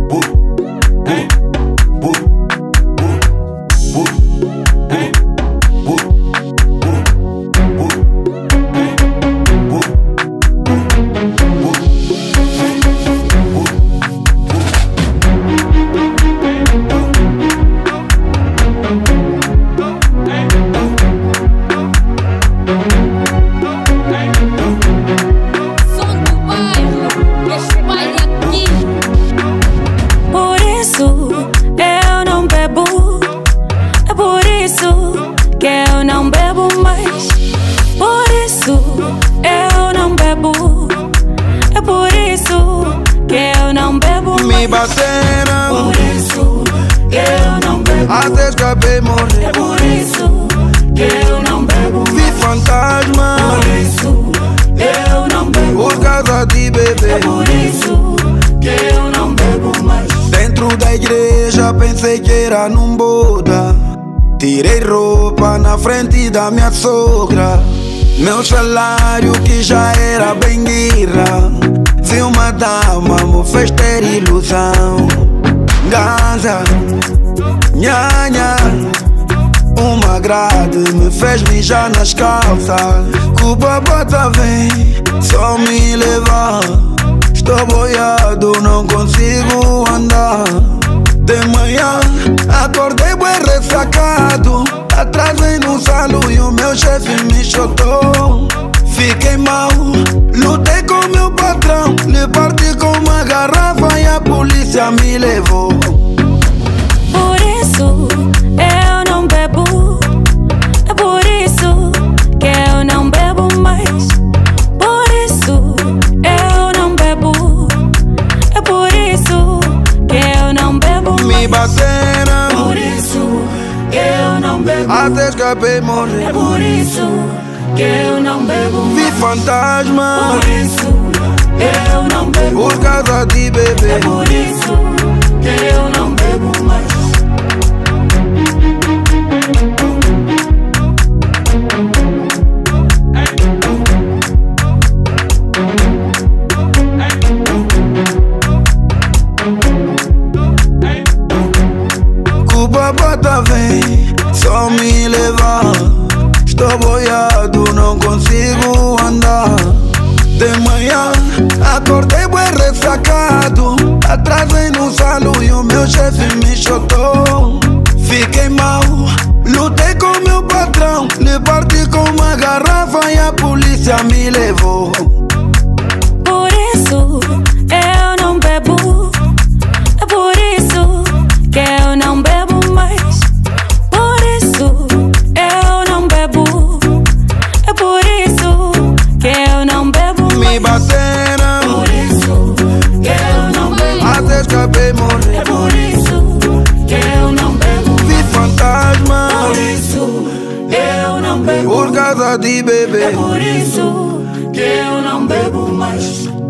Me bateram, por isso que eu não bebo. até escapei morrer. É por isso que eu não bebo. Vi fantasma, Por isso eu não bebo. por causa de bebê. É por isso que eu não bebo mais. Dentro da igreja pensei que era num Buda. Tirei roupa na frente da minha sogra. Meu salário que já era bem guirra. Vi uma dama, me fez ter ilusão. Ganza, nhanha, uma grade me fez mijar nas calças. Cuba bota vem, só me levar. Estou boiado, não consigo andar. De manhã, acordei bem ressacado. Atrasei no salão e o meu chefe me chotou. Fiquei mal, lutei com meu patrão. Lhe parti com uma garrafa e a polícia me levou. Por isso eu não bebo. É por isso que eu não bebo mais. Por isso eu não bebo. É por isso que eu não bebo mais. Me bateram, Por isso que eu não bebo. até escapei morrer. É por isso que eu não bebo. Vi fantasma, Por isso eu não bebo. por causa de bebê. É por isso que eu não bebo mais. Cuba bota vem, só me levar. Estou boiado, não consigo andar. De manhã, acordei bem ressacado. Atrasei no salão e o meu chefe me chotou. Fiquei mal, lutei com meu patrão. Lhe parti com uma garrafa e a polícia me levou. Por isso eu não bebo. É por isso que eu não bebo mais. Por isso eu não bebo. É por isso que eu não bebo mais. Me bateram, Por isso que eu não bebo. até escapei morrer. É por isso que eu não bebo. Vi fantasma, Por isso eu não bebo. por causa de bebê. É por isso que eu não bebo mais.